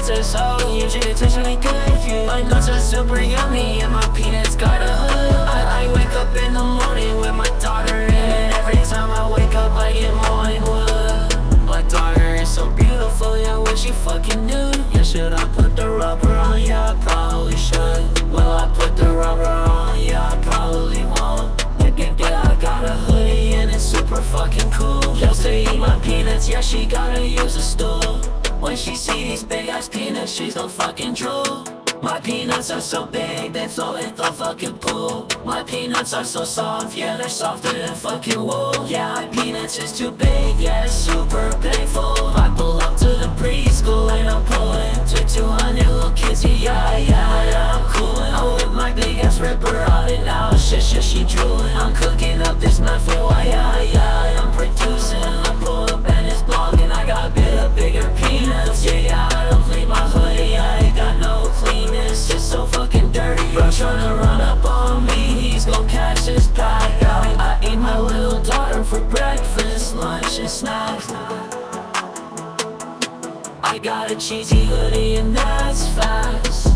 peanuts are so nutritionally good. My nuts are super yummy and my peanuts got a hood. I wake up in the morning with my daughter, and every time I wake up I get more in wood. My daughter is so beautiful, yeah, wish you fucking knew. Yeah, should I put the rubber on? Yeah, I probably should. Will I put the rubber on? Yeah, I probably won't. Yeah, I got a hoodie and it's super fucking cool. Just to eat my peanuts, yeah, she gotta use a stool. When she see these big ass peanuts, she's gon' fucking drool. My peanuts are so big, they float in the fucking pool. My peanuts are so soft, yeah, they're softer than fucking wool. Yeah, my peanuts is too big, yeah, it's super painful. I pull up to the preschool and I'm pulling to 200 little kids, yeah, I'm coolin'. I'm with my big ass ripper out and out, shit, she droolin'. I'm cooking up this meth for why, yeah, I'm producing. I pull up and it's blogging, I got a bit of bigger peanuts, yeah, I don't clean my hoodie, I ain't got no clean. It's so fucking dirty. Bro tryna run up on me, he's gon' catch his pack. I eat my little daughter for breakfast, lunch, and snacks. I got a cheesy hoodie and that's fast.